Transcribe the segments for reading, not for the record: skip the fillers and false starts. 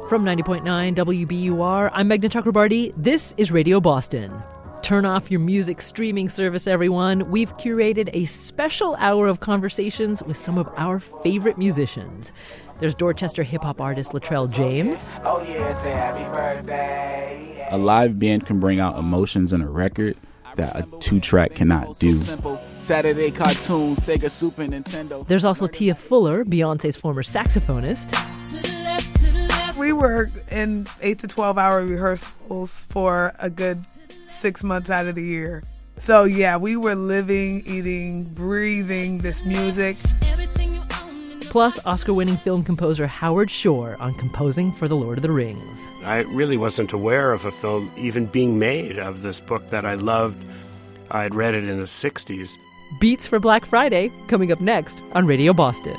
From 90.9 WBUR, I'm Meghna Chakrabarti. This is Radio Boston. Turn off your music streaming service, everyone. We've curated a special hour of conversations with some of our favorite musicians. There's Dorchester hip-hop artist Latrell James. Oh yeah, say happy birthday. A live band can bring out emotions in a record that a 2-track cannot do. Saturday cartoons, Sega, Super Nintendo. There's also Tia Fuller, Beyonce's former saxophonist. We were in 8 to 12 hour rehearsals for a good 6 months out of the year. So yeah, we were living, eating, breathing this music. Plus, Oscar-winning film composer Howard Shore on composing for The Lord of the Rings. I really wasn't aware of a film even being made of this book that I loved. I'd read it in the 60s. Beats for Black Friday, coming up next on Radio Boston.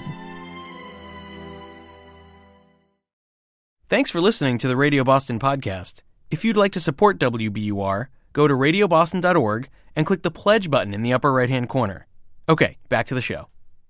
Thanks for listening to the Radio Boston podcast. If you'd like to support WBUR, go to radioboston.org and click the pledge button in the upper right-hand corner. Okay, back to the show.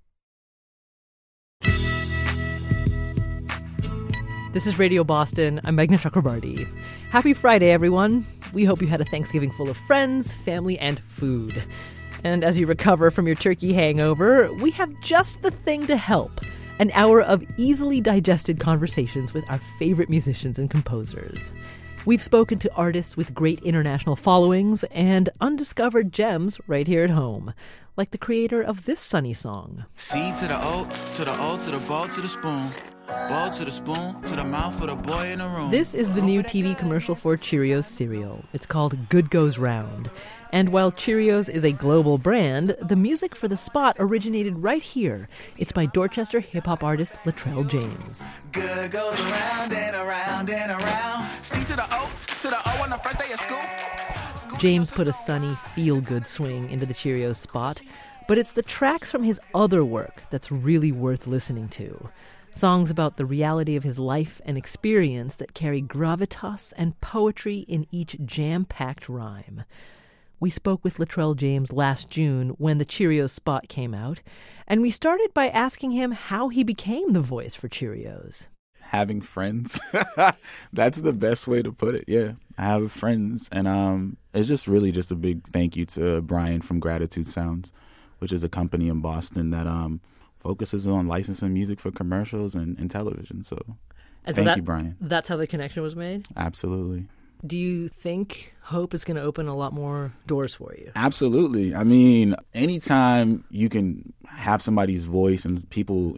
This is Radio Boston. I'm Meghna Chakrabarti. Happy Friday, everyone. We hope you had a Thanksgiving full of friends, family, and food. And as you recover from your turkey hangover, we have just the thing to help. An hour of easily digested conversations with our favorite musicians and composers. We've spoken to artists with great international followings and undiscovered gems right here at home, like the creator of this sunny song. C to the O, to the O, to the bowl, to the spoon. Bowl to the spoon, to the mouth of the boy in the room. This is the new TV commercial for Cheerios cereal. It's called Good Goes Round. And while Cheerios is a global brand, the music for the spot originated right here. It's by Dorchester hip-hop artist Latrell James. Good goes around and around and around. C to the O, to the O on the first day of school. James put a sunny, feel-good swing into the Cheerios spot, but it's the tracks from his other work that's really worth listening to. Songs about the reality of his life and experience that carry gravitas and poetry in each jam-packed rhyme. We spoke with Latrell James last June when the Cheerios spot came out, and we started by asking him how he became the voice for Cheerios. Having friends. That's the best way to put it. Yeah, I have friends. And it's just really just a big thank you to Brian from Gratitude Sounds, which is a company in Boston that focuses on licensing music for commercials and television. So thank you, Brian. That's how the connection was made? Absolutely. Do you think Hope is going to open a lot more doors for you? Absolutely. I mean, anytime you can have somebody's voice and people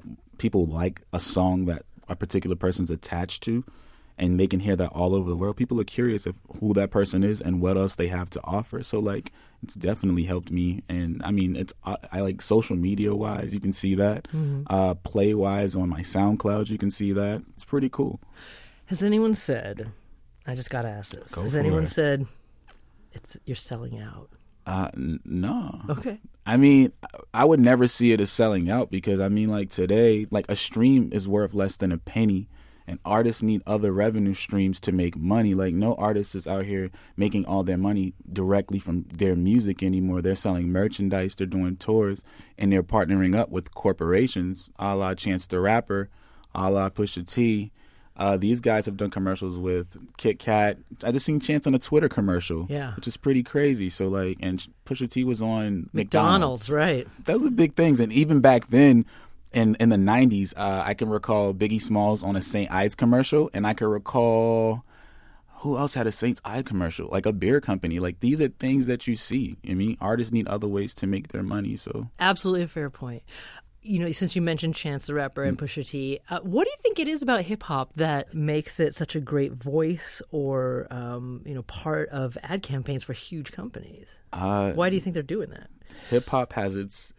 like a song that a particular person's attached to, and they can hear that all over the world, people are curious of who that person is and what else they have to offer. So, it's definitely helped me. And, I mean, I like social media-wise, you can see that. Mm-hmm. Play-wise on my SoundCloud, you can see that. It's pretty cool. Has anyone said, I just got to ask this, has anyone said, you're selling out? No. Okay. I mean, I would never see it as selling out because, I mean, today, a stream is worth less than a penny. And artists need other revenue streams to make money. No artist is out here making all their money directly from their music anymore. They're selling merchandise, they're doing tours, and they're partnering up with corporations, a la Chance the Rapper, a la Pusha T. These guys have done commercials with Kit Kat. I just seen Chance on a Twitter commercial, which is pretty crazy. So, and Pusha T was on McDonald's. Right. Those are big things. And even back then, in the 90s, I can recall Biggie Smalls on a St. Ides commercial, and I can recall who else had a St. Ides commercial, a beer company. These are things that you see. I mean, artists need other ways to make their money. So absolutely a fair point. Since you mentioned Chance the Rapper and Pusha T, what do you think it is about hip-hop that makes it such a great voice or, part of ad campaigns for huge companies? Why do you think they're doing that? Hip-hop has its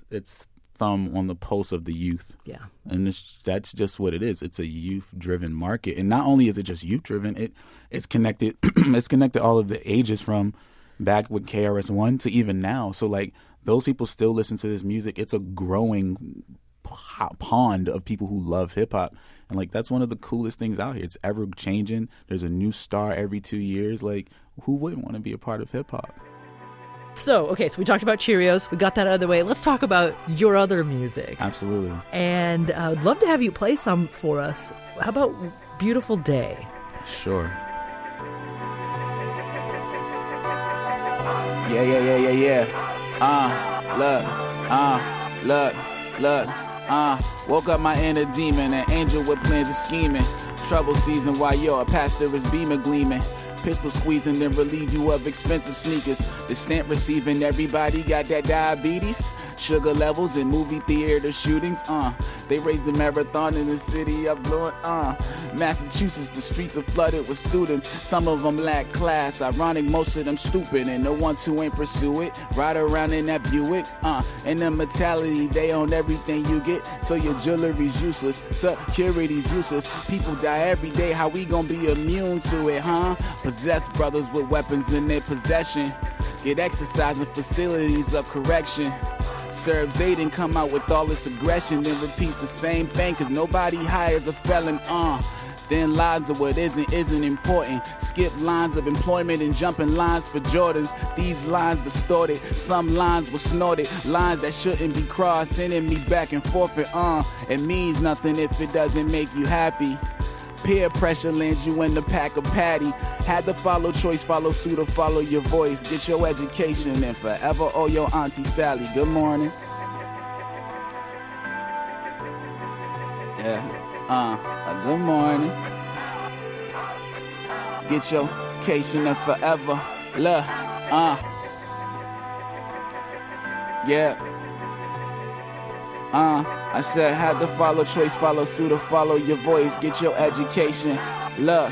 thumb on the pulse of the youth. Yeah. And that's just what it is. It's a youth-driven market. And not only is it just youth-driven, it's connected it's connected all of the ages from back with KRS-One to even now. So, those people still listen to this music. It's a growing pond of people who love hip-hop. And, that's one of the coolest things out here. It's ever-changing. There's a new star every 2 years. Who wouldn't want to be a part of hip-hop? So we talked about Cheerios. We got that out of the way. Let's talk about your other music. Absolutely. And I'd love to have you play some for us. How about Beautiful Day? Sure. Yeah. Look. Woke up my inner demon, an angel with plans of scheming. Trouble season while your pastor is beaming, gleaming. Pistol squeezing, then relieve you of expensive sneakers. The stamp receiving, everybody got that diabetes. Sugar levels in movie theater shootings, They raised the marathon in the city of Blue, Massachusetts, the streets are flooded with students. Some of them lack class, ironic, most of them stupid. And the ones who ain't pursue it, ride around in that Buick, And the mentality, they own everything you get. So your jewelry's useless, security's useless. People die every day, how we gonna be immune to it, huh? Possessed brothers with weapons in their possession. Get exercise in facilities of correction. Serves aid and come out with all this aggression, then repeats the same thing, cause nobody hires a felon, Then lines of what isn't important. Skip lines of employment and jumping lines for Jordans. These lines distorted, some lines were snorted. Lines that shouldn't be crossed, enemies back and forth, it means nothing if it doesn't make you happy. Peer pressure lands you in the pack of patty. Had to follow choice, follow suit, or follow your voice. Get your education and forever owe your Auntie Sally. Good morning. Good morning. Get your education and forever. Look, yeah. I said, had to follow choice, follow suit, or follow your voice. Get your education. Look.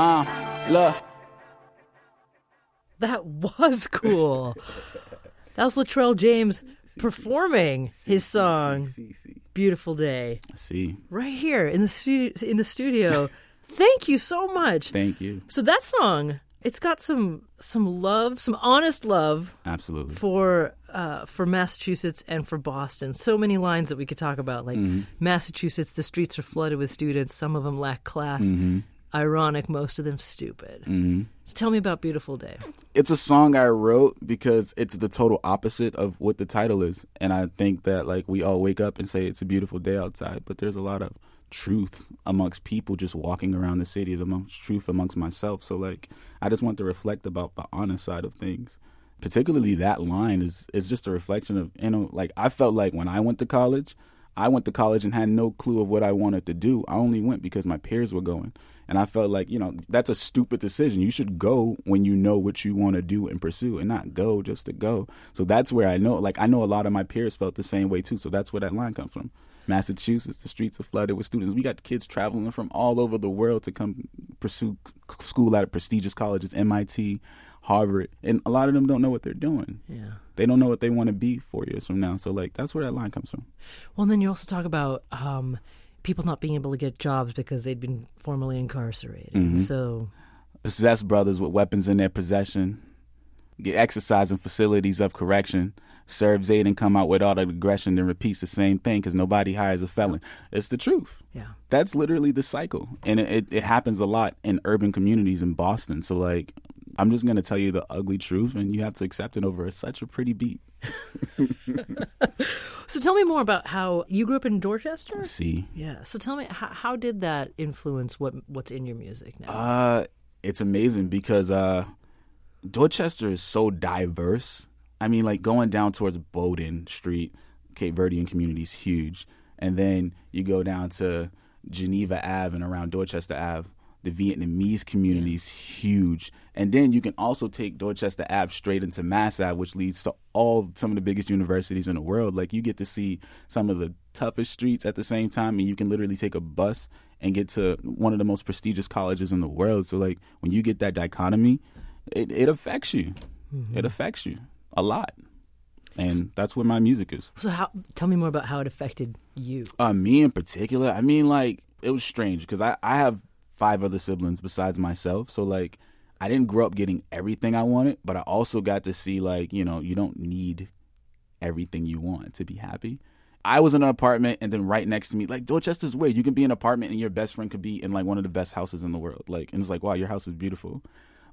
That was cool. That was Latrell James performing his song Beautiful Day. See. Right here in the studio. Thank you so much. Thank you. So that song, it's got some love, some honest love. Absolutely. For Massachusetts and for Boston. So many lines that we could talk about, like Massachusetts, the streets are flooded with students. Some of them lack class. Ironic, most of them stupid. So tell me about Beautiful Day. It's a song I wrote because it's the total opposite of what the title is. And I think that like we all wake up and say it's a beautiful day outside, but there's a lot of truth amongst people just walking around the city, amongst truth amongst myself. So like I just want to reflect about the honest side of things. Particularly that line is just a reflection of, like I felt like when I went to college and had no clue of what I wanted to do. I only went because my peers were going. And I felt like, that's a stupid decision. You should go when you know what you want to do and pursue and not go just to go. So that's where I know a lot of my peers felt the same way too. So that's where that line comes from. Massachusetts, the streets are flooded with students. We got kids traveling from all over the world to come pursue school at prestigious colleges, MIT, Harvard, and a lot of them don't know what they're doing. Yeah. They don't know what they want to be 4 years from now. So, like, that's where that line comes from. Well, and then you also talk about people not being able to get jobs because they'd been formerly incarcerated. So, possessed brothers with weapons in their possession, get exercise in facilities of correction, serves aid and come out with all the aggression, then repeats the same thing because nobody hires a felon. It's the truth. Yeah. That's literally the cycle. And it happens a lot in urban communities in Boston. So, like, I'm just going to tell you the ugly truth, and you have to accept it over such a pretty beat. So tell me more about how you grew up in Dorchester? See. Yeah. So tell me, how did that influence what's in your music now? It's amazing because Dorchester is so diverse. I mean, like, going down towards Bowdoin Street, Cape Verdean community is huge. And then you go down to Geneva Ave and around Dorchester Ave. The Vietnamese community is huge. And then you can also take Dorchester Ave straight into Mass Ave, which leads to some of the biggest universities in the world. Like, you get to see some of the toughest streets at the same time, and you can literally take a bus and get to one of the most prestigious colleges in the world. So, like, when you get that dichotomy, it affects you. It affects you a lot. And that's where my music is. So tell me more about how it affected you. Me in particular, I mean, like, it was strange because I have 5 other siblings besides myself. So, like, I didn't grow up getting everything I wanted, but I also got to see, like, you don't need everything you want to be happy. I was in an apartment, and then right next to me, like, Dorchester's weird. You can be in an apartment and your best friend could be in, like, one of the best houses in the world. Like, and it's like, wow, your house is beautiful.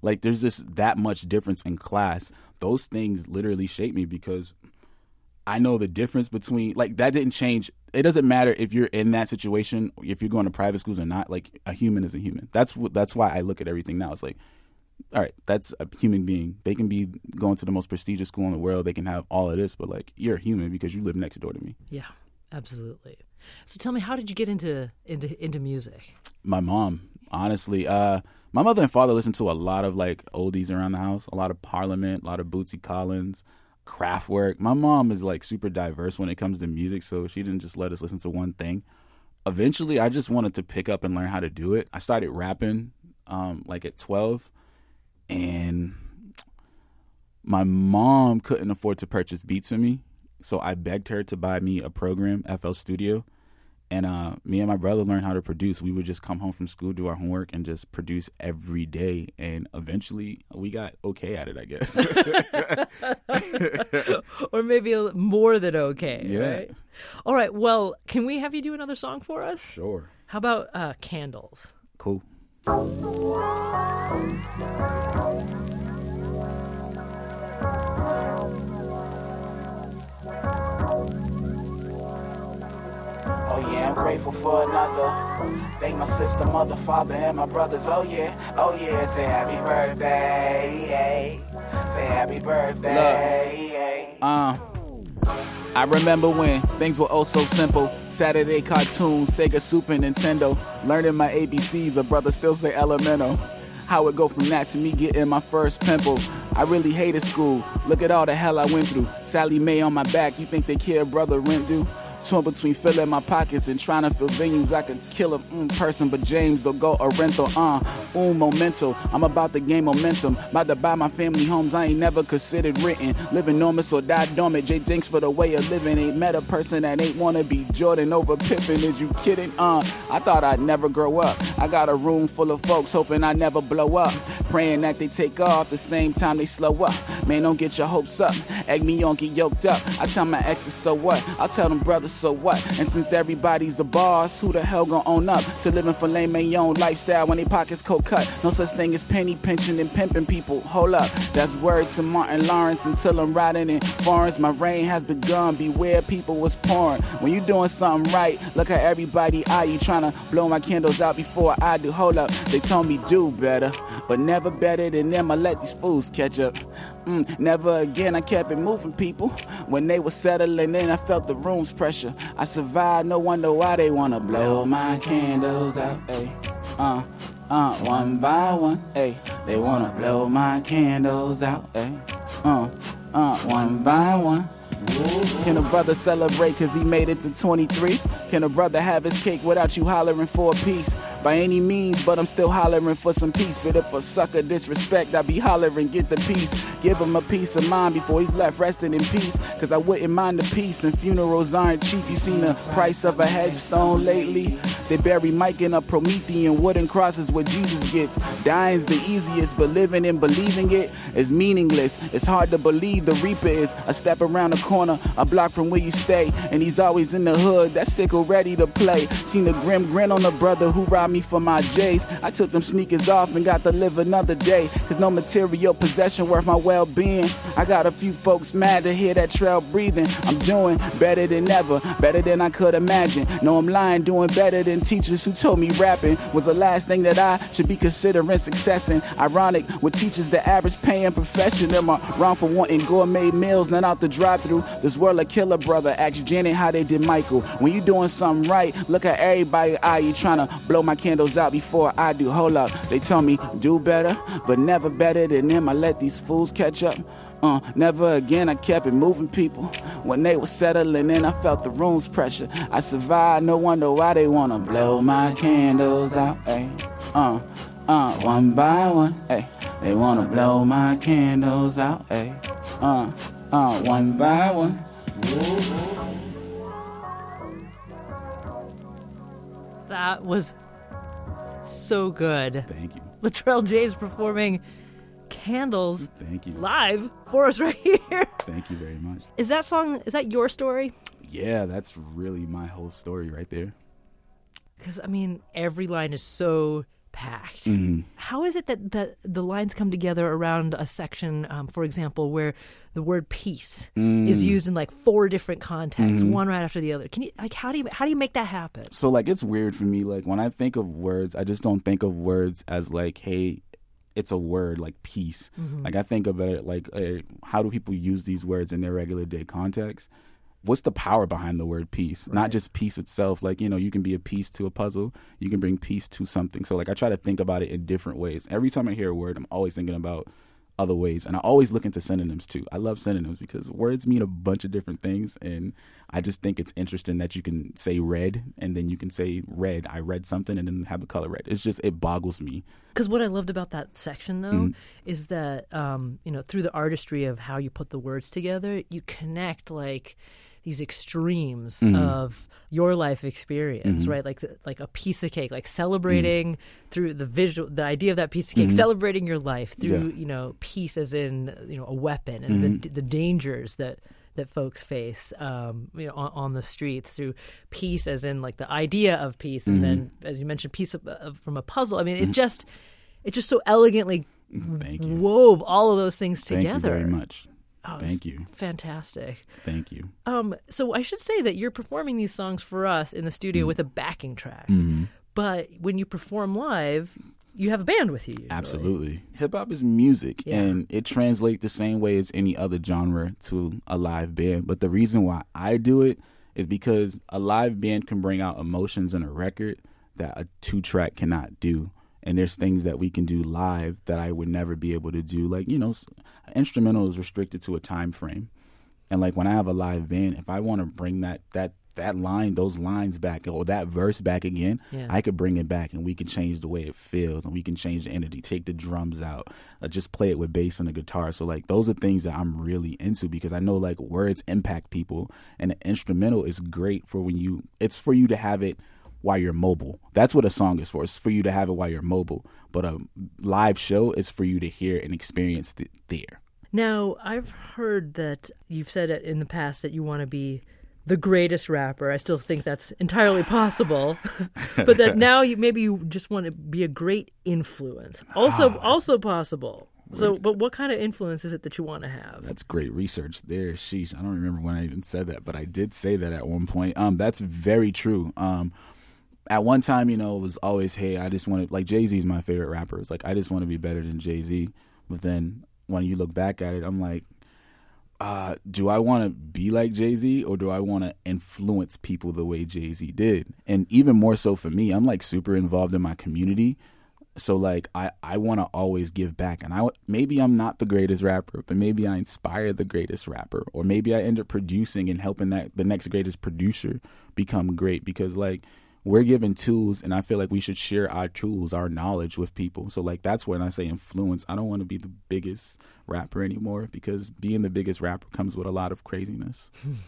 Like, there's just that much difference in class. Those things literally shape me because I know the difference between, like, that didn't change. It doesn't matter if you're in that situation, if you're going to private schools or not. Like, a human is a human. That's why I look at everything now. It's like, all right, that's a human being. They can be going to the most prestigious school in the world. They can have all of this, but, like, you're a human because you live next door to me. Yeah, absolutely. So tell me, how did you get into music? My mom, honestly. My mother and father listened to a lot of, like, oldies around the house, a lot of Parliament, a lot of Bootsy Collins, Kraftwerk. My mom is, like, super diverse when it comes to music, so she didn't just let us listen to one thing. Eventually, I just wanted to pick up and learn how to do it. I started rapping, like, at 12. And my mom couldn't afford to purchase beats for me, so I begged her to buy me a program, FL Studio. And me and my brother learned how to produce. We would just come home from school, do our homework, and just produce every day. And eventually, we got okay at it, I guess. Or maybe more than okay, Yeah. right? All right, well, can we have you do another song for us? Sure. How about Candles? Cool. Oh yeah, I'm grateful for another. Thank my sister, mother, father, and my brothers. Oh yeah, say happy birthday. Say happy birthday. I remember when things were oh so simple. Saturday cartoons, Sega, Super Nintendo. Learning my ABCs, a brother still say elemental. How it go from that to me getting my first pimple. I really hated school. Look at all the hell I went through. Sally Mae on my back, you think they care, brother, rent due? Torn between filling my pockets and trying to fill venues. I could kill a person, but James don't go a rental. Momento. I'm about to gain momentum. About to buy my family homes I ain't never considered written. Live enormous or die dormant. Jay thanks for the way of living. Ain't met a person that ain't wanna be Jordan over Pippen. Is you kidding? I thought I'd never grow up. I got a room full of folks hoping I never blow up. Praying that they take off the same time they slow up. Man, don't get your hopes up. Egg me on, get yoked up. I tell my exes, so what? I'll tell them brothers, so what? And since everybody's a boss, who the hell gon' own up to living filet mignon lifestyle when they pockets cold cut? No such thing as penny pinching and pimping people. Hold up, that's word to Martin Lawrence. Until I'm riding in foreigns, my reign has begun. Beware, people was pouring. When you doing something right, look at everybody eye you. Trying to blow my candles out before I do. Hold up, they told me do better, but never better than them. I let these fools catch up. Never again, I kept it moving, people. When they were settling in, I felt the room's pressure. I survived, no wonder why they wanna blow my candles out, ayy. One by one, ayy. They wanna blow my candles out, ayy. One by one. Can a brother celebrate cause he made it to 23? Can a brother have his cake without you hollering for a piece? By any means, but I'm still hollering for some peace. But if a sucker disrespect, I be hollering, get the peace. Give him a piece of mind before he's left resting in peace. Cause I wouldn't mind the peace, and funerals aren't cheap. You seen the price of a headstone lately? They bury Mike in a Promethean wooden crosses where Jesus gets. Dying's the easiest, but living and believing it is meaningless. It's hard to believe the reaper is a step around the corner, a block from where you stay. And he's always in the hood, that sickle ready to play. Seen the grim grin on the brother who robbed me for my J's. I took them sneakers off and got to live another day. Cause no material possession worth my well-being. I got a few folks mad to hear that trail breathing. I'm doing better than ever, better than I could imagine. No, I'm lying, doing better than teachers who told me rapping was the last thing that I should be considering success in. Ironic, with teachers the average paying profession. Am I wrong for wanting gourmet meals, not out the drive-thru? This world a killer, brother. Ask Janet how they did Michael. When you doing something right, look at everybody eye you. Trying to blow my candles out before I do. Hold up, they tell me do better, but never better than them. I let these fools catch up. Never again, I kept it moving, people. When they were settling in, I felt the room's pressure. I survived, no wonder why they wanna blow my candles out, ayy. One by one, ayy. They wanna blow my candles out, ayy. One by one. That was so good. Thank you. Latrell James performing Candles Thank you. live for us right here. Thank you very much. Is that your story? Yeah, that's really my whole story right there. Because, I mean, every line is so packed. Mm-hmm. How is it that the lines come together around a section, for example, where the word peace is used in like 4 different contexts, one right after the other? Can you how do you make that happen? So like it's weird for me. Like when I think of words, I just don't think of words as like, hey, it's a word like peace. Like I think about it like, how do people use these words in their regular day context? What's the power behind the word peace? Right. Not just peace itself. Like, you know, you can be a piece to a puzzle. You can bring peace to something. So like I try to think about it in different ways. Every time I hear a word, I'm always thinking about other ways. And I always look into synonyms too. I love synonyms because words mean a bunch of different things. And I just think it's interesting that you can say red and then you can say red. I read something and then have the color red. It's just, it boggles me. Because what I loved about that section, though, is that, you know, through the artistry of how you put the words together, you connect like these extremes of your life experience, right? Like a piece of cake, like celebrating through the idea of that piece of cake, celebrating your life through, you know, peace as in, you know, a weapon and the dangers that folks face, you know, on the streets, through peace as in like the idea of peace. And then, as you mentioned, peace from a puzzle. I mean, it just so elegantly wove all of those things together. Thank you very much. Oh, thank you. Fantastic. Thank you. So I should say that you're performing these songs for us in the studio with a backing track. But when you perform live, you have a band with you usually. Absolutely. Hip-hop is music, and it translates the same way as any other genre to a live band. But the reason why I do it is because a live band can bring out emotions in a record that a 2-track cannot do. And there's things that we can do live that I would never be able to do. Like, you know, instrumental is restricted to a time frame. And like when I have a live band, if I want to bring that line, those lines back, or that verse back again, I could bring it back and we can change the way it feels and we can change the energy, take the drums out, just play it with bass and a guitar. So like those are things that I'm really into because I know like words impact people, and the instrumental is great for it's for you to have it while you're mobile. That's what a song is for. It's for you to have it while you're mobile. But a live show is for you to hear and experience there. Now, I've heard that you've said it in the past that you want to be the greatest rapper. I still think that's entirely possible. But that now maybe you just want to be a great influence. Also possible. So, but what kind of influence is it that you want to have? That's great research there. Sheesh. I don't remember when I even said that, but I did say that at one point. That's very true. At one time, you know, it was always, hey, I just want to, like, Jay-Z is my favorite rapper. It's like, I just want to be better than Jay-Z. But then when you look back at it, I'm like, do I want to be like Jay-Z or do I want to influence people the way Jay-Z did? And even more so for me, I'm like super involved in my community. So like I want to always give back. And maybe I'm not the greatest rapper, but maybe I inspire the greatest rapper. Or maybe I end up producing and helping the next greatest producer become great. Because like we're given tools, and I feel like we should share our tools, our knowledge with people. So like that's when I say influence. I don't want to be the biggest rapper anymore because being the biggest rapper comes with a lot of craziness.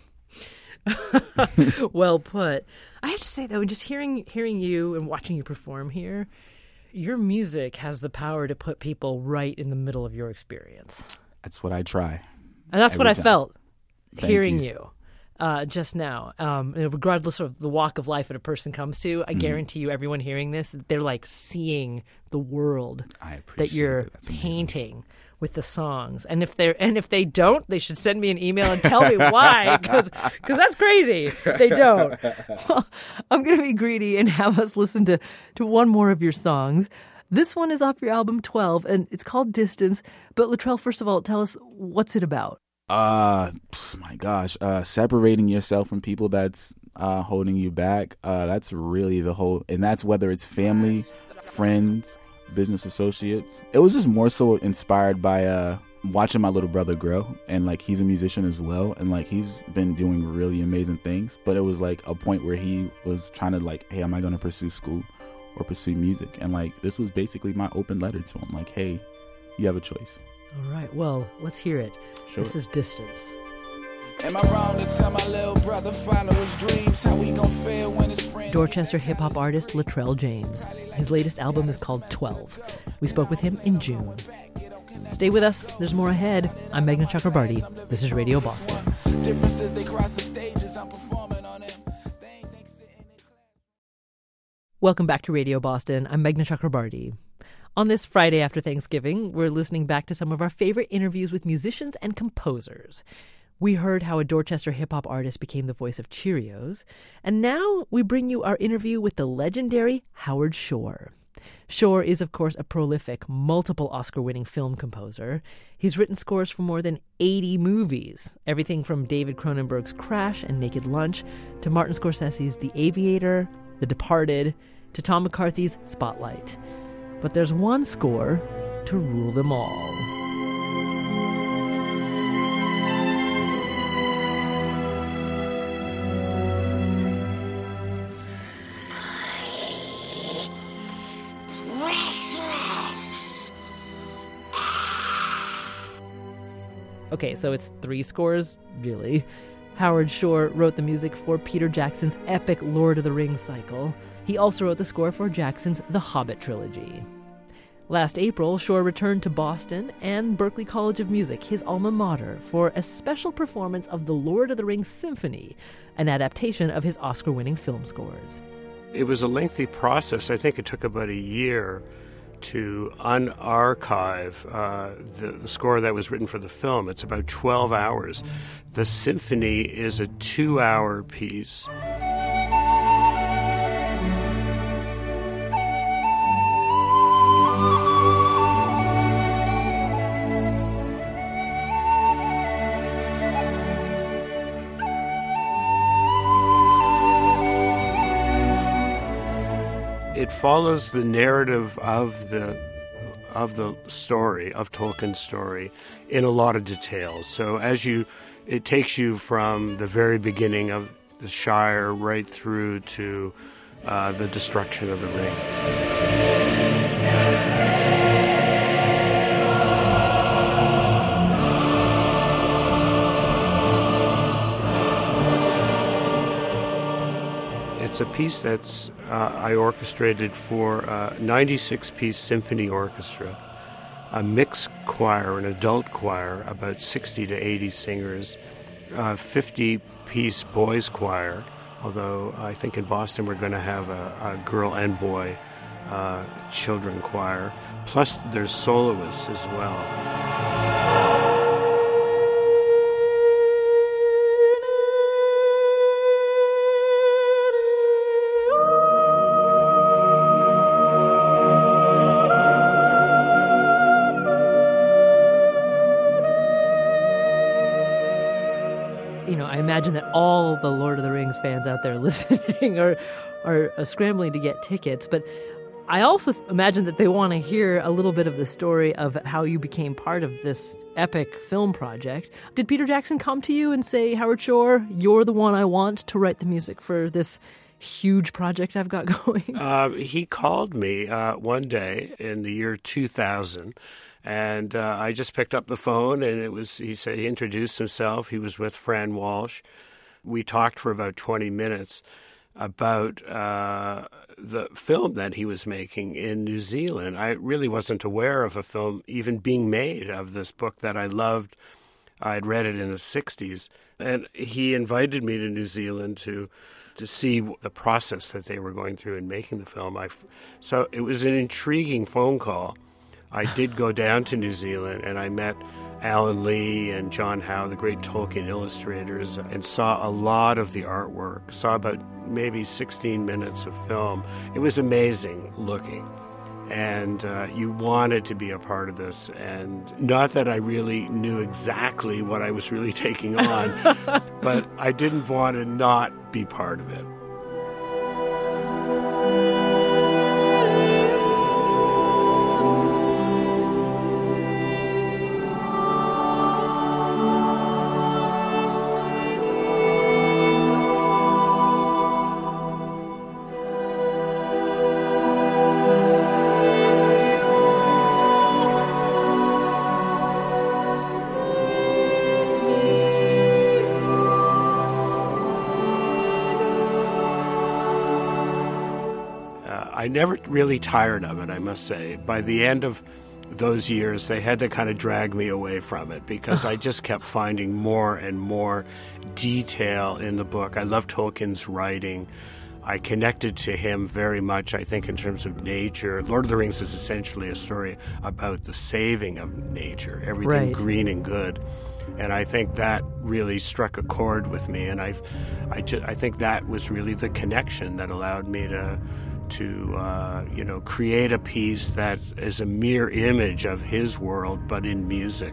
Well put. I have to say though, just hearing you and watching you perform here, your music has the power to put people right in the middle of your experience. That's what I try. And that's what I felt Thank hearing you. Just now. Regardless of the walk of life that a person comes to, I guarantee you everyone hearing this, they're like seeing the world that you're painting with the songs. And if they don't, they should send me an email and tell me why, because that's crazy if they don't. Well, I'm going to be greedy and have us listen to one more of your songs. This one is off your album 12, and it's called Distance. But Latrell, first of all, tell us, what's it about? My gosh, separating yourself from people that's holding you back. That's really the whole, and that's whether it's family, friends, business associates. It was just more so inspired by watching my little brother grow, and like he's a musician as well, and like he's been doing really amazing things. But it was like a point where he was trying to like, hey, am I going to pursue school or pursue music? And like this was basically my open letter to him, like, hey, you have a choice. All right, well, let's hear it. Sure. This is Distance. Am I wrong to tell my little brother follow his dreams? How we gon' feel when his friends... Dorchester hip-hop artist Latrell James. His latest album is called 12. We spoke with him in June. Stay with us. There's more ahead. I'm Meghna Chakrabarti. This is Radio Boston. Differences, they cross the stages. I'm performing on them. Welcome back to Radio Boston. I'm Meghna Chakrabarti. On this Friday after Thanksgiving, we're listening back to some of our favorite interviews with musicians and composers. We heard how a Dorchester hip-hop artist became the voice of Cheerios, and now we bring you our interview with the legendary Howard Shore. Shore is, of course, a prolific, multiple Oscar-winning film composer. He's written scores for more than 80 movies, everything from David Cronenberg's Crash and Naked Lunch to Martin Scorsese's The Aviator, The Departed, to Tom McCarthy's Spotlight. But there's one score to rule them all. Okay, so it's 3 scores, really. Howard Shore wrote the music for Peter Jackson's epic Lord of the Rings cycle. He also wrote the score for Jackson's The Hobbit trilogy. Last April, Shore returned to Boston and Berklee College of Music, his alma mater, for a special performance of the Lord of the Rings Symphony, an adaptation of his Oscar-winning film scores. It was a lengthy process. I think it took about a year to unarchive the score that was written for the film. It's about 12 hours. The symphony is a 2-hour piece. It follows the narrative of the story, of Tolkien's story, in a lot of details. So it takes you from the very beginning of the Shire right through to the destruction of the ring. It's a piece that's I orchestrated for a 96-piece symphony orchestra, a mixed choir, an adult choir, about 60 to 80 singers, 50-piece boys choir, although I think in Boston we're going to have a girl and boy children choir, plus there's soloists as well. I imagine that all the Lord of the Rings fans out there listening are scrambling to get tickets. But I also imagine that they want to hear a little bit of the story of how you became part of this epic film project. Did Peter Jackson come to you and say, Howard Shore, you're the one I want to write the music for this huge project I've got going? He called me one day in the year 2000. And I just picked up the phone, and he introduced himself. He was with Fran Walsh. We talked for about 20 minutes about the film that he was making in New Zealand. I really wasn't aware of a film even being made of this book that I loved. I'd read it in the 60s. And he invited me to New Zealand to see the process that they were going through in making the film. So it was an intriguing phone call. I did go down to New Zealand, and I met Alan Lee and John Howe, the great Tolkien illustrators, and saw a lot of the artwork, saw about maybe 16 minutes of film. It was amazing looking, and you wanted to be a part of this. And not that I really knew exactly what I was really taking on, but I didn't want to not be part of it. I never really tired of it, I must say. By the end of those years, they had to kind of drag me away from it because I just kept finding more and more detail in the book. I love Tolkien's writing. I connected to him very much, I think, in terms of nature. Lord of the Rings is essentially a story about the saving of nature, everything green and good. And I think that really struck a chord with me. And I think that was really the connection that allowed me to create a piece that is a mere image of his world, but in music.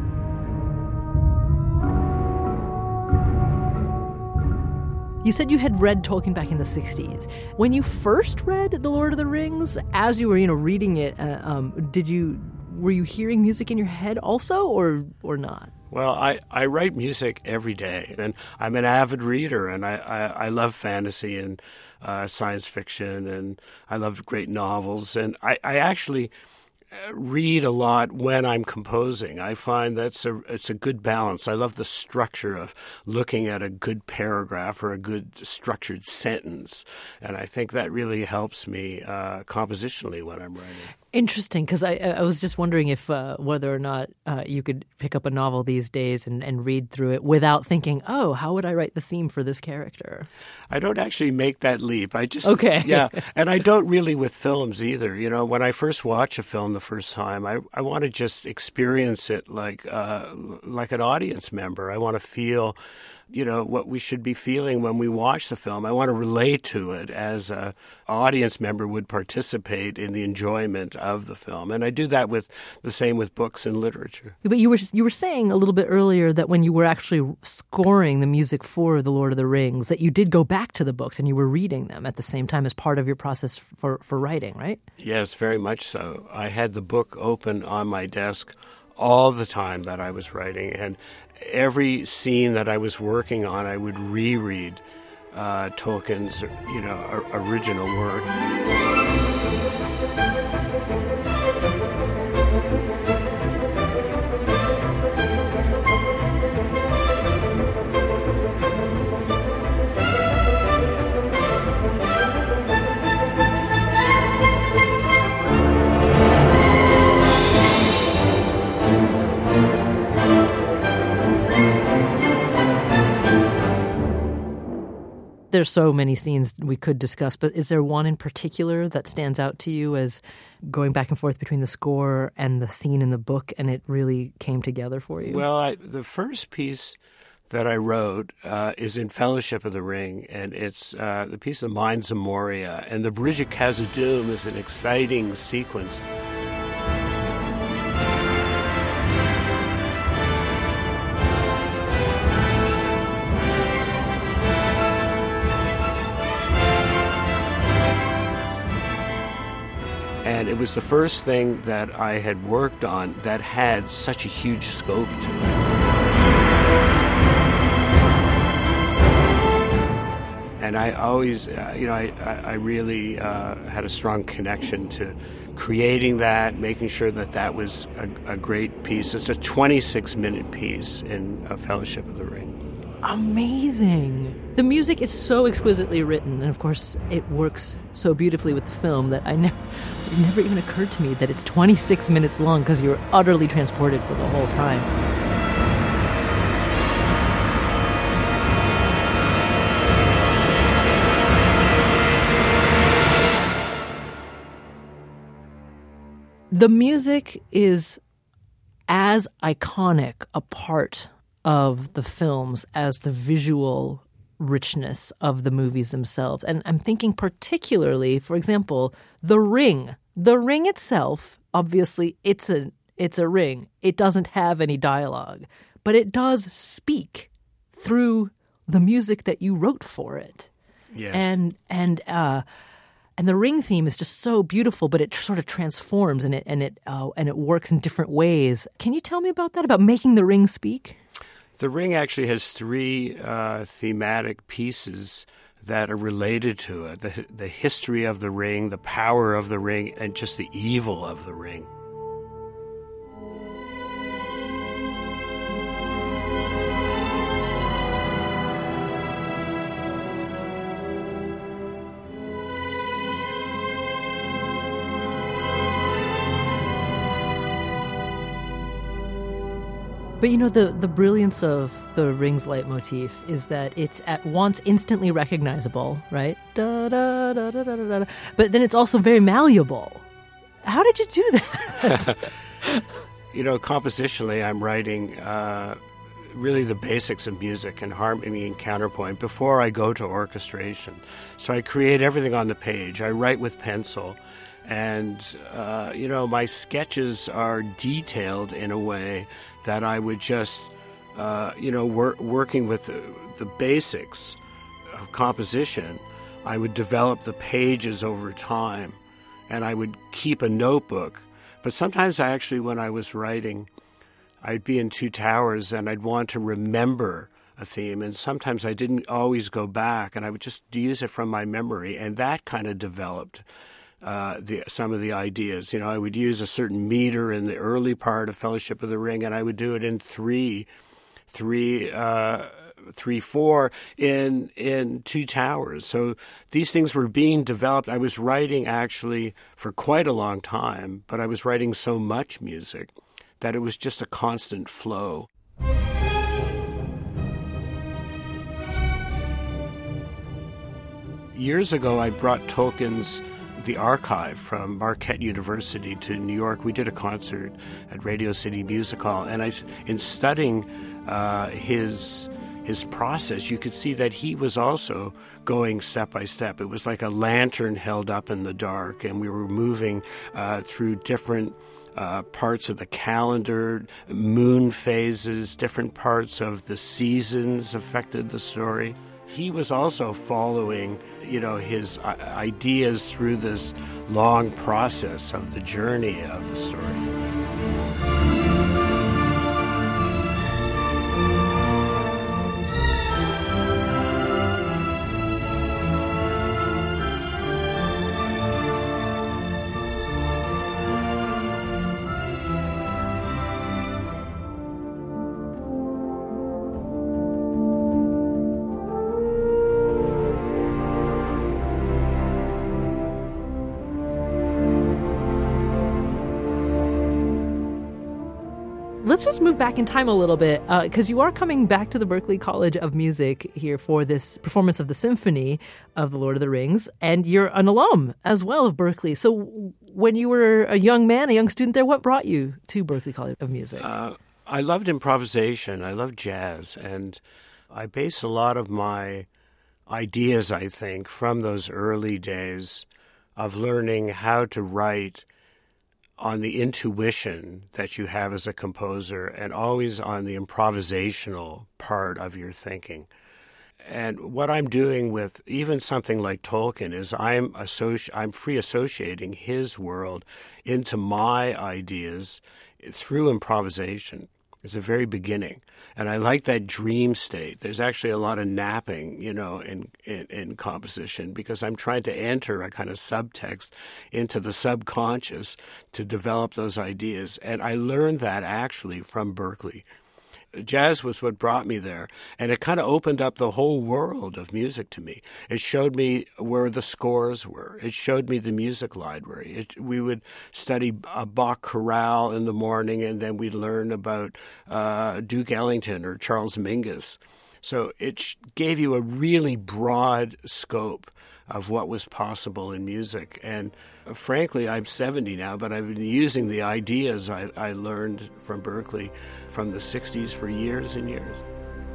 You said you had read Tolkien back in the 60s. When you first read The Lord of the Rings, as you were, reading it, were you hearing music in your head also, or not? Well, I write music every day, and I'm an avid reader, and I love fantasy and science fiction, and I love great novels, and I actually read a lot when I'm composing. I find it's a good balance. I love the structure of looking at a good paragraph or a good structured sentence, and I think that really helps me compositionally when I'm writing. Interesting, because I was just wondering if whether or not you could pick up a novel these days and read through it without thinking, oh, how would I write the theme for this character? I don't actually make that leap. I just yeah, and I don't really with films either. When I first watch a film the first time, I want to just experience it like an audience member. I want to feel what we should be feeling when we watch the film. I want to relate to it as an audience member would participate in the enjoyment of the film. And I do that the same with books and literature. But you were saying a little bit earlier that when you were actually scoring the music for The Lord of the Rings, that you did go back to the books and you were reading them at the same time as part of your process for writing, right? Yes, very much so. I had the book open on my desk all the time that I was writing, and every scene that I was working on, I would reread Tolkien's, original work. There's so many scenes we could discuss, but is there one in particular that stands out to you as going back and forth between the score and the scene in the book, and it really came together for you? Well, the first piece that I wrote is in Fellowship of the Ring, and it's the piece of Mines of Moria, and the Bridge of Khazad-dûm is an exciting sequence. And it was the first thing that I had worked on that had such a huge scope to it. And I always, I really had a strong connection to creating that, making sure that was a great piece. It's a 26-minute piece in Fellowship of the Ring. Amazing. The music is so exquisitely written, and of course it works so beautifully with the film that it never even occurred to me that it's 26 minutes long, because you're utterly transported for the whole time. The music is as iconic a part of the films as the visual richness of the movies themselves. And I'm thinking particularly, for example, The Ring. The Ring itself, obviously, it's a ring. It doesn't have any dialogue, but it does speak through the music that you wrote for it. Yes. And the Ring theme is just so beautiful, but it sort of transforms and it works in different ways. Can you tell me about that? About making the Ring speak? The Ring actually has three thematic pieces that are related to it. The history of the ring, the power of the ring, and just the evil of the ring. But you know, the brilliance of the Rings leitmotif is that it's at once instantly recognizable, right? Da, da, da, da, da, da, da. But then it's also very malleable. How did you do that? You know, compositionally, I'm writing really the basics of music and harmony and counterpoint before I go to orchestration. So I create everything on the page. I write with pencil. And, you know, my sketches are detailed in a way that I would just, you know, working with the basics of composition, I would develop the pages over time, and I would keep a notebook. But sometimes I actually, when I was writing, I'd be in Two Towers and I'd want to remember a theme, and sometimes I didn't always go back, and I would just use it from my memory, and that kind of developed some of the ideas. You know, I would use a certain meter in the early part of Fellowship of the Ring, and I would do it in 3/4 in Two Towers. So these things were being developed. I was writing actually for quite a long time, but I was writing so much music that it was just a constant flow. Years ago, I brought Tolkien's The Archive from Marquette University to New York. We did a concert at Radio City Music Hall, and in studying his process, you could see that he was also going step by step. It was like a lantern held up in the dark, and we were moving through different parts of the calendar, moon phases, different parts of the seasons affected the story. He was also following, you know, his ideas through this long process of the journey of the story. Let's just move back in time a little bit, because you are coming back to the Berklee College of Music here for this performance of the Symphony of the Lord of the Rings, and you're an alum as well of Berklee. So when you were a young man, a young student there, what brought you to Berklee College of Music? I loved improvisation. I loved jazz, and I based a lot of my ideas, I think, from those early days of learning how to write on the intuition that you have as a composer, and always on the improvisational part of your thinking. And what I'm doing with even something like Tolkien is I'm free associating his world into my ideas through improvisation. It's the very beginning. And I like that dream state. There's actually a lot of napping, you know, in composition, because I'm trying to enter a kind of subtext into the subconscious to develop those ideas. And I learned that actually from Berklee. Jazz was what brought me there, and it kind of opened up the whole world of music to me. It showed me where the scores were. It showed me the music library. We would study a Bach chorale in the morning, and then we'd learn about Duke Ellington or Charles Mingus. So it gave you a really broad scope of what was possible in music. And frankly, I'm 70 now, but I've been using the ideas I learned from Berklee from the 60s for years and years.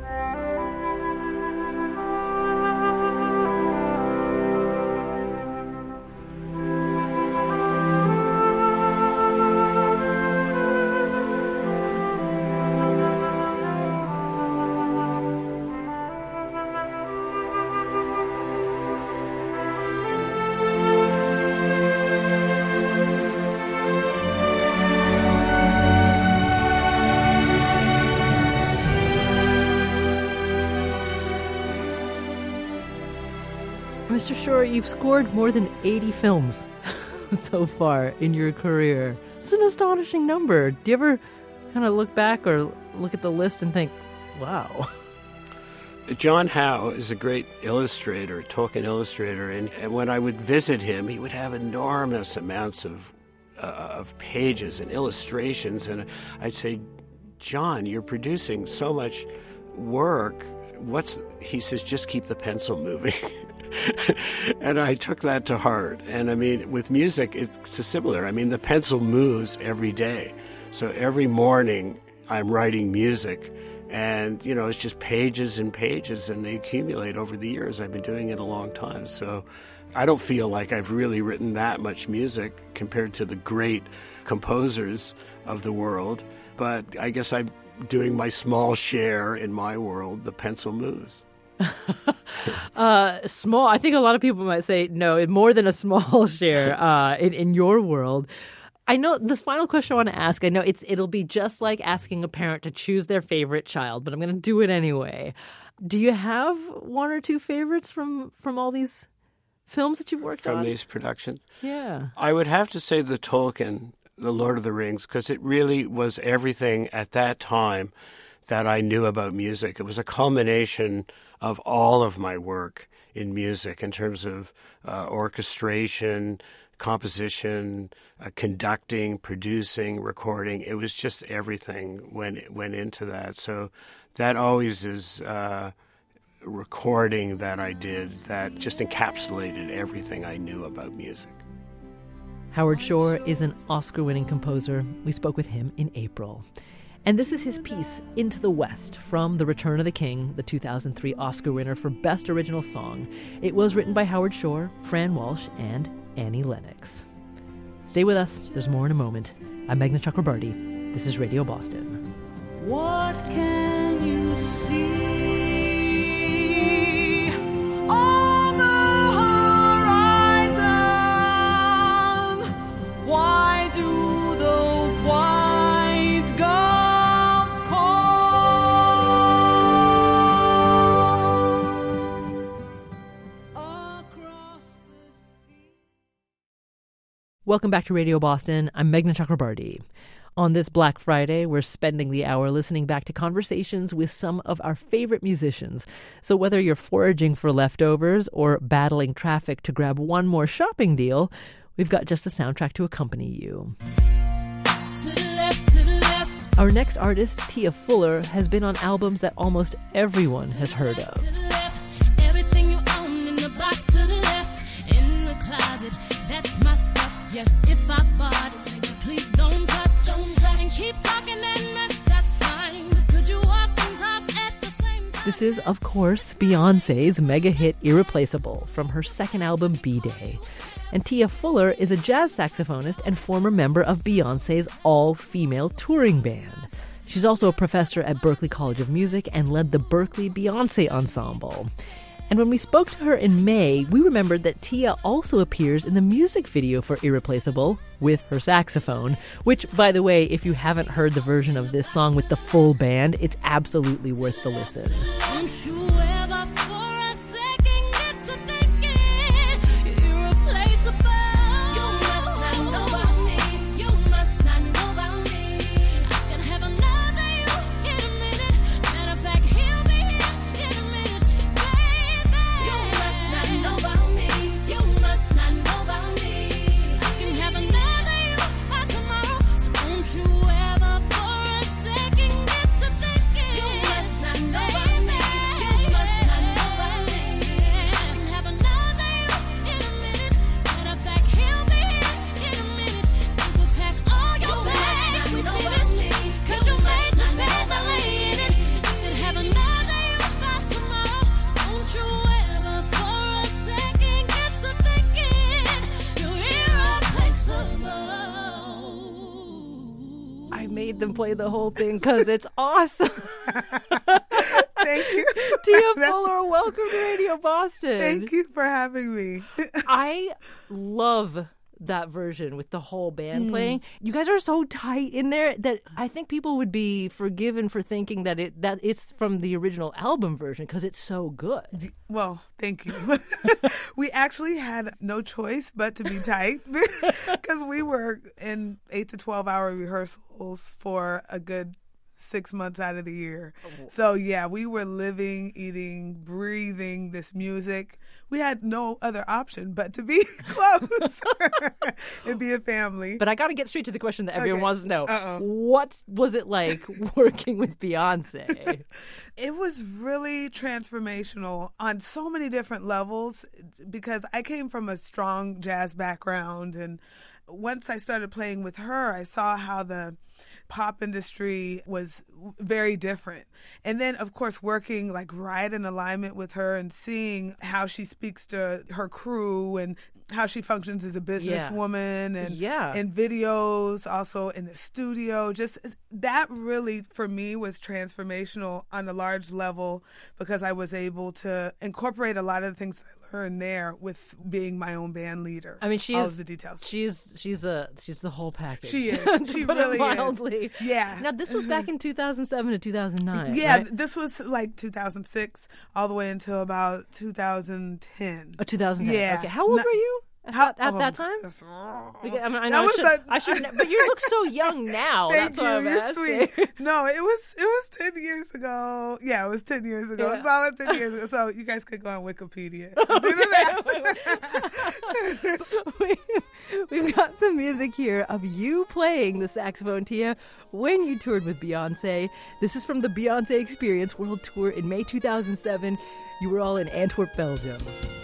Mr. Shore, you've scored more than 80 films so far in your career. It's an astonishing number. Do you ever kind of look back or look at the list and think, wow? John Howe is a great illustrator, Tolkien illustrator, and when I would visit him, he would have enormous amounts of pages and illustrations, and I'd say, John, you're producing so much work. He says, just keep the pencil moving. And I took that to heart. And I mean, with music, it's similar. I mean, the pencil moves every day. So every morning I'm writing music, and, it's just pages and pages, and they accumulate over the years. I've been doing it a long time. So I don't feel like I've really written that much music compared to the great composers of the world. But I guess I'm doing my small share in my world. The pencil moves. Small. I think a lot of people might say, no, more than a small share in your world. I know this final question I want to ask, I know it'll be just like asking a parent to choose their favorite child, but I'm going to do it anyway. Do you have one or two favorites from all these films that you've worked on? From these productions? Yeah. I would have to say the Tolkien, The Lord of the Rings, because it really was everything at that time that I knew about music. It was a culmination of all of my work in music in terms of orchestration, composition, conducting, producing, recording. It was just everything went into that. So that always is recording that I did that just encapsulated everything I knew about music. Howard Shore is an Oscar-winning composer. We spoke with him in April. And this is his piece, Into the West, from The Return of the King, the 2003 Oscar winner for Best Original Song. It was written by Howard Shore, Fran Walsh, and Annie Lennox. Stay with us. There's more in a moment. I'm Meghna Chakrabarti. This is Radio Boston. What can you see on the horizon? Why do the white gulls call across the sea? Welcome back to Radio Boston. I'm Meghna Chakrabarti. On this Black Friday, we're spending the hour listening back to conversations with some of our favorite musicians. So whether you're foraging for leftovers or battling traffic to grab one more shopping deal, we've got just the soundtrack to accompany you. To the left, to the left. Our next artist, Tia Fuller, has been on albums that almost everyone has heard of. To the left. Everything you own in the box to the left. In the closet, that's my stuff. Yes, if I bought it, please don't touch. And keep talking and mess, that's fine. But could you walk and talk at the same time? This is, of course, Beyoncé's mega hit Irreplaceable from her second album, B-Day. And Tia Fuller is a jazz saxophonist and former member of Beyoncé's all-female touring band. She's also a professor at Berklee College of Music and led the Berklee Beyoncé Ensemble. And when we spoke to her in May, we remembered that Tia also appears in the music video for Irreplaceable with her saxophone, which, by the way, if you haven't heard the version of this song with the full band, it's absolutely worth the listen. Don't you ever for a second get to thinking you're irreplaceable. You must not know about me. You must not know about me. I can have another you in a minute. Matter of fact, he'll be here in a minute, baby. You must not know about me. You must not know about me. I can have another you by tomorrow. So don't you ever for a second get to thinking you must not know about me. You must not know about me. I can have another you in a minute. Matter of fact, he'll be here in a minute. You could pack all your bags, we finished. 'Cause you made your bed, now lay in it. I could have another you by tomorrow. Don't you ever for a second get to thinking you're irreplaceable. I made them play the whole thing because it's awesome. Thank you. Tia Fuller, welcome to Radio Boston. Thank you for having me. I love that version with the whole band playing. You guys are so tight in there that I think people would be forgiven for thinking that it's from the original album version because it's so good. Well, thank you. We actually had no choice but to be tight because we were in 8 to 12 hour rehearsals for a good 6 months out of the year. So yeah, we were living, eating, breathing this music. We had no other option but to be close and be a family. But I got to get straight to the question that everyone Okay. wants to know. Uh-oh. What was it like working with Beyonce? It was really transformational on so many different levels because I came from a strong jazz background, and once I started playing with her, I saw how the pop industry was very different. And then, of course, working like right in alignment with her and seeing how she speaks to her crew and how she functions as a businesswoman and in videos, also in the studio. Just that really, for me, was transformational on a large level because I was able to incorporate a lot of the things that I learned there with being my own band leader. I mean, all of the details. She's the whole package. She is. to She put it really is. mildly. Yeah. Now, this was back in 2007 to 2009. Yeah, right? this was like 2006 all the way until about 2010. Oh, 2010. Yeah. Okay. How old were you at that time? That's, Because, I mean, I That know was I should, but you look so young now. Thank That's why I'm you. You're asking. sweet. No, it was 10 years ago. Yeah, it was 10 years ago. Yeah. Solid 10 years ago. So you guys could go on Wikipedia. Do the math. We've got some music here of you playing the saxophone, Tia, when you toured with Beyonce. This is from the Beyonce Experience World Tour in May 2007. You were all in Antwerp, Belgium.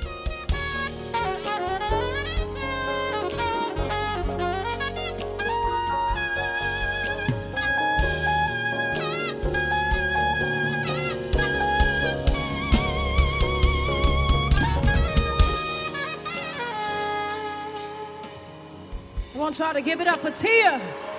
I want y'all to give it up for Tia.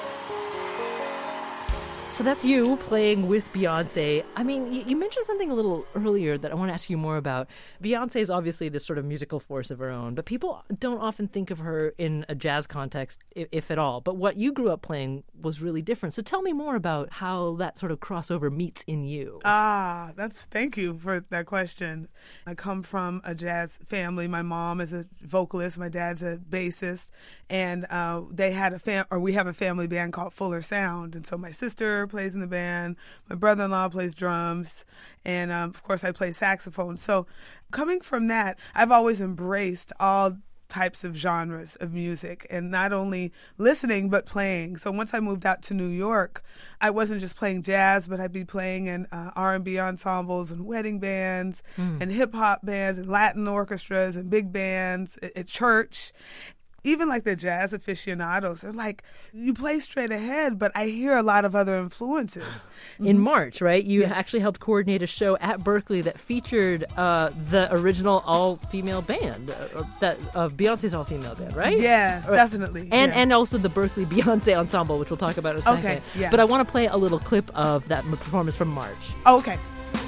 So that's you playing with Beyonce. I mean, you mentioned something a little earlier that I want to ask you more about. Beyonce is obviously this sort of musical force of her own, but people don't often think of her in a jazz context, if at all. But what you grew up playing was really different. So tell me more about how that sort of crossover meets in you. Thank you for that question. I come from a jazz family. My mom is a vocalist. My dad's a bassist. And they had we have a family band called Fuller Sound. And so my sister plays in the band. My brother-in-law plays drums. And, of course, I play saxophone. So coming from that, I've always embraced all types of genres of music and not only listening but playing. So once I moved out to New York, I wasn't just playing jazz, but I'd be playing in R&B ensembles and wedding bands and hip-hop bands and Latin orchestras and big bands at church. Even like the jazz aficionados, they're like, you play straight ahead, but I hear a lot of other influences. In March, right? You actually helped coordinate a show at Berkeley that featured the original all-female band, Beyonce's all-female band, right? Yes, definitely. And also the Berkeley Beyonce Ensemble, which we'll talk about in a second. Okay, yeah. But I want to play a little clip of that performance from March. Oh, okay.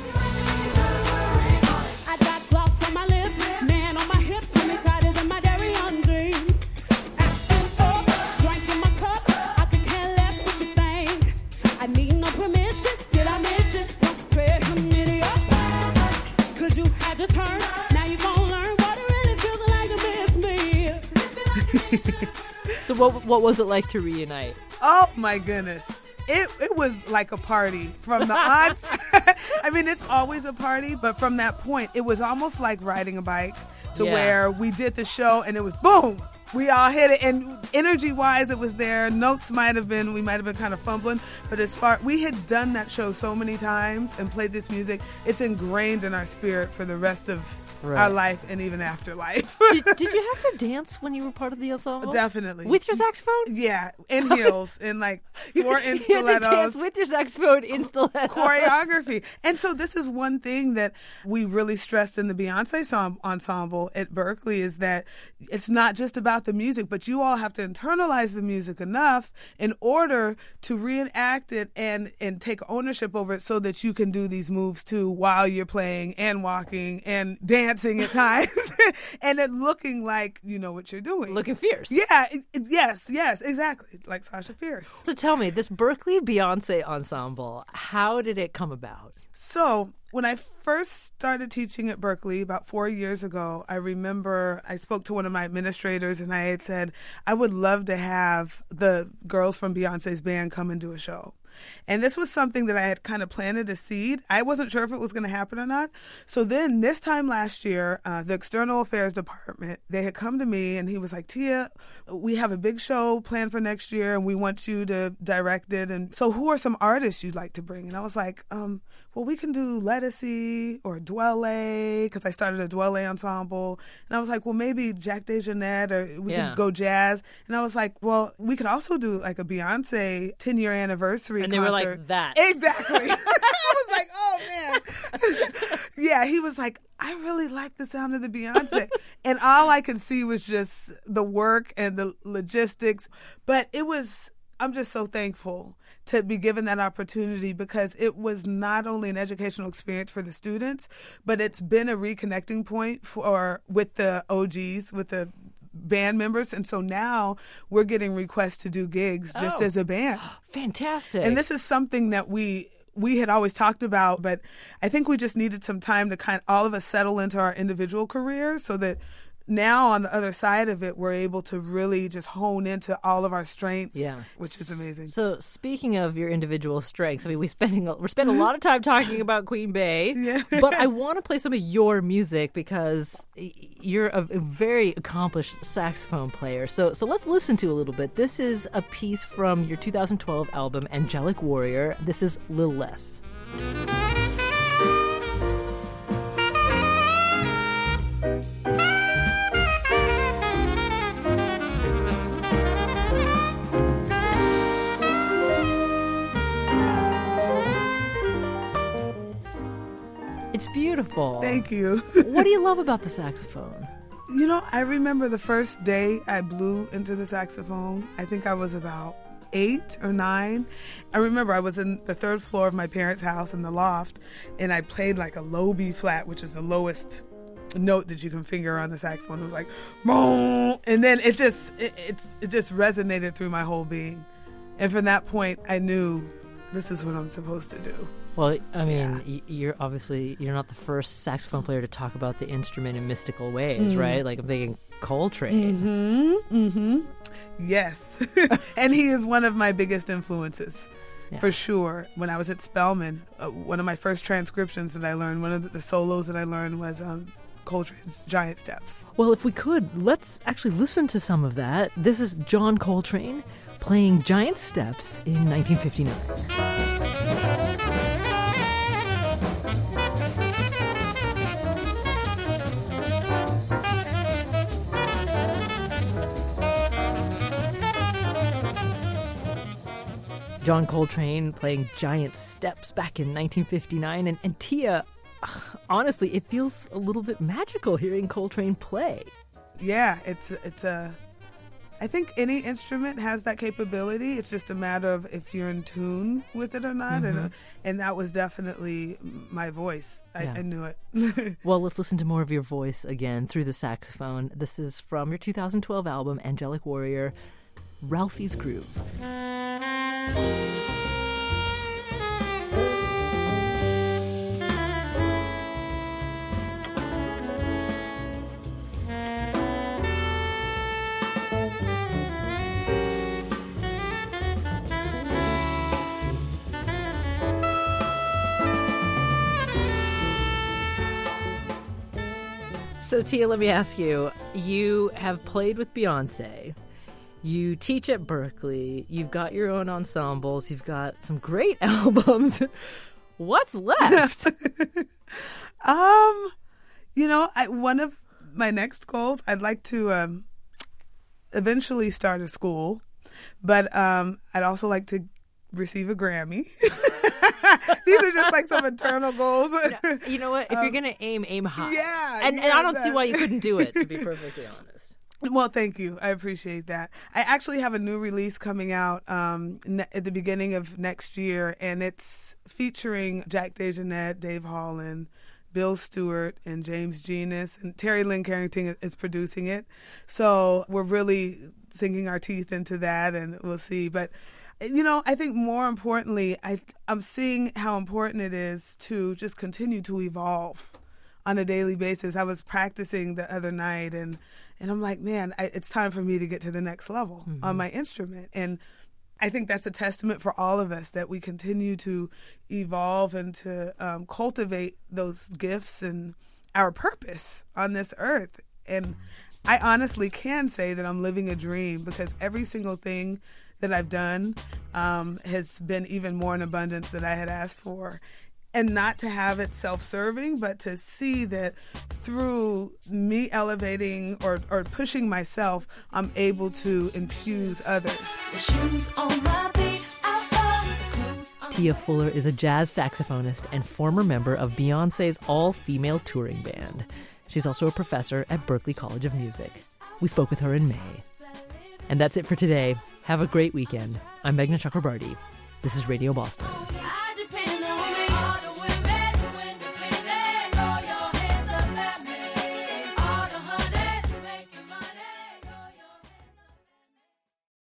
I got gloss on my lips, man on my hips, really tighter than my dairy on dreams. Acting up, drinking my cup, I could care less what you think. I need no permission, did I mention? Don't pray committee up. Cause you had your turn, now you gonna learn what it really feels like to miss me. So what was it like to reunite? Oh, my goodness. It was like a party from the onset. I mean, it's always a party, but from that point, it was almost like riding a bike to where we did the show and it was boom. We all hit it, and energy-wise, it was there. Notes we might have been kind of fumbling, but we had done that show so many times and played this music. It's ingrained in our spirit for the rest of our life and even after life. Did you have to dance when you were part of the ensemble? Definitely. With your saxophone? Yeah, in heels, in like 4 in You had to dance stilettos. with your saxophone in stilettos. Choreography. And so this is one thing that we really stressed in the Beyonce ensemble at Berkeley is that it's not just about the music, but you all have to internalize the music enough in order to reenact it and take ownership over it so that you can do these moves too while you're playing and walking and dancing at times and it looking like you know what you're doing. Looking fierce. Yeah, yes, exactly. Like Sasha Fierce. So tell me, this Berkeley Beyonce ensemble, how did it come about? So when I first started teaching at Berkeley about 4 years ago, I remember I spoke to one of my administrators and I had said, I would love to have the girls from Beyonce's band come and do a show. And this was something that I had kind of planted a seed. I wasn't sure if it was going to happen or not. So then this time last year, the External Affairs Department, they had come to me and he was like, Tia, we have a big show planned for next year and we want you to direct it. And so who are some artists you'd like to bring? And I was like, well, we can do Lettucey or Dwelle, because I started a Dwelle ensemble. And I was like, well, maybe Jack DeJohnette, or we could go jazz. And I was like, well, we could also do like a Beyonce 10-year anniversary And concert. they were like, that. Exactly. I was like, oh, man. Yeah, he was like, I really like the sound of the Beyonce. And all I could see was just the work and the logistics. But I'm just so thankful to be given that opportunity, because it was not only an educational experience for the students, but it's been a reconnecting point with the OGs, with the band members. And so now we're getting requests to do gigs just as a band. Fantastic. And this is something that we had always talked about, but I think we just needed some time to all of us settle into our individual careers, so that now on the other side of it, we're able to really just hone into all of our strengths, which is amazing. So speaking of your individual strengths, I mean, we spend a lot of time talking about Queen Bey, but I want to play some of your music because you're a very accomplished saxophone player. So let's listen to a little bit. This is a piece from your 2012 album, Angelic Warrior. This is Lil Les. It's beautiful. Thank you. What do you love about the saxophone? You know, I remember the first day I blew into the saxophone. I think I was about 8 or 9. I remember I was in the 3rd floor of my parents' house in the loft, and I played like a low B flat, which is the lowest note that you can finger on the saxophone. It was like, boom, and then it just resonated through my whole being. And from that point, I knew this is what I'm supposed to do. Well, I mean, you're not the first saxophone player to talk about the instrument in mystical ways, right? Like I'm thinking Coltrane. Yes. And he is one of my biggest influences, for sure. When I was at Spelman, one of my first transcriptions that I learned, one of the solos that I learned was Coltrane's Giant Steps. Well, if we could, let's actually listen to some of that. This is John Coltrane playing Giant Steps in 1959. John Coltrane playing Giant Steps back in 1959. And Tia, honestly, it feels a little bit magical hearing Coltrane play. Yeah, I think any instrument has that capability. It's just a matter of if you're in tune with it or not. And that was definitely my voice. I knew it. Well, let's listen to more of your voice again through the saxophone. This is from your 2012 album, Angelic Warrior, Ralphie's Groove. So, Tia, let me ask you. You have played with Beyonce. You teach at Berkeley. You've got your own ensembles. You've got some great albums. What's left? One of my next goals, I'd like to eventually start a school, but I'd also like to receive a Grammy. These are just like some internal goals. No, you know what? If you're going to aim high. Yeah. And I don't see why you couldn't do it, to be perfectly honest. Well, thank you. I appreciate that. I actually have a new release coming out at the beginning of next year, and it's featuring Jack DeJohnette, Dave Holland, Bill Stewart, and James Genus, and Terry Lynn Carrington is producing it. So we're really sinking our teeth into that, and we'll see. But I think more importantly, I'm seeing how important it is to just continue to evolve on a daily basis. I was practicing the other night, and I'm like, man, it's time for me to get to the next level on my instrument. And I think that's a testament for all of us that we continue to evolve and to cultivate those gifts and our purpose on this earth. And I honestly can say that I'm living a dream because every single thing that I've done has been even more in abundance than I had asked for. And not to have it self-serving, but to see that through me elevating or pushing myself, I'm able to infuse others. The shoes on my feet, I found the clothes on Tia Fuller is a jazz saxophonist and former member of Beyoncé's all-female touring band. She's also a professor at Berklee College of Music. We spoke with her in May. And that's it for today. Have a great weekend. I'm Meghna Chakrabarti. This is Radio Boston.